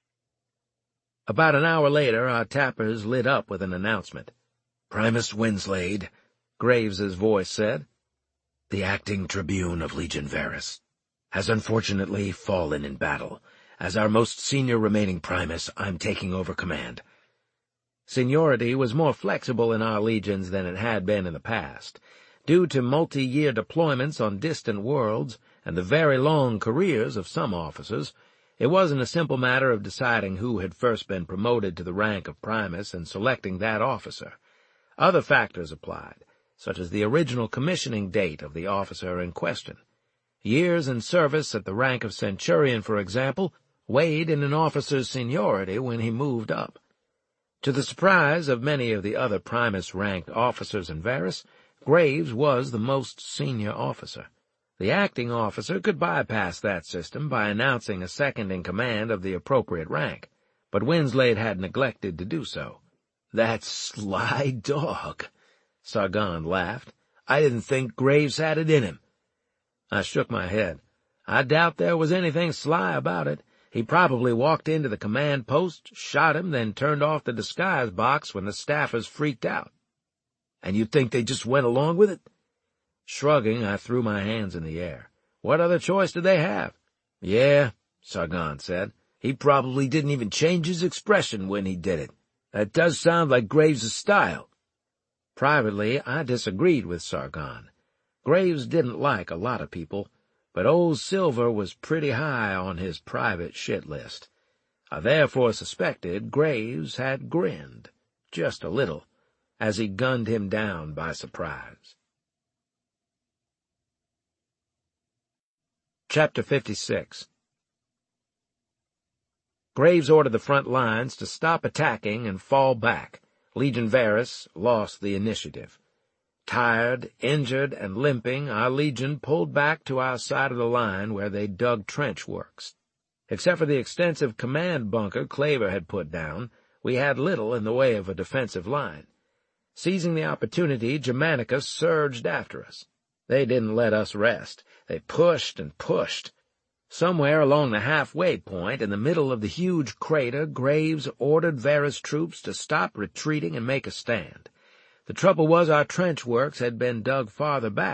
About an hour later, our tappers lit up with an announcement. Primus Winslade, Graves's voice said, the acting tribune of Legion Varys, has unfortunately fallen in battle. As our most senior remaining Primus, I'm taking over command. Seniority was more flexible in our legions than it had been in the past. Due to multi-year deployments on distant worlds and the very long careers of some officers, it wasn't a simple matter of deciding who had first been promoted to the rank of Primus and selecting that officer. Other factors applied, such as the original commissioning date of the officer in question. Years in service at the rank of Centurion, for example, weighed in an officer's seniority when he moved up. To the surprise of many of the other Primus-ranked officers in Varys, Graves was the most senior officer. The acting officer could bypass that system by announcing a second-in-command of the appropriate rank, but Winslade had neglected to do so. That sly dog, Sargon laughed. I didn't think Graves had it in him. I shook my head. I doubt there was anything sly about it. He probably walked into the command post, shot him, then turned off the disguise box when the staffers freaked out. And you think they just went along with it? Shrugging, I threw my hands in the air. What other choice did they have? Yeah, Sargon said. He probably didn't even change his expression when he did it. That does sound like Graves' style. Privately, I disagreed with Sargon. Graves didn't like a lot of people, but old Silver was pretty high on his private shit list. I therefore suspected Graves had grinned, just a little, as he gunned him down by surprise. Chapter fifty-six. Graves ordered the front lines to stop attacking and fall back. Legion Varys lost the initiative. Tired, injured, and limping, our legion pulled back to our side of the line where they dug trench works. Except for the extensive command bunker Claver had put down, we had little in the way of a defensive line. Seizing the opportunity, Germanicus surged after us. They didn't let us rest. They pushed and pushed. Somewhere along the halfway point, in the middle of the huge crater, Graves ordered Vera's troops to stop retreating and make a stand. The trouble was our trench works had been dug farther back.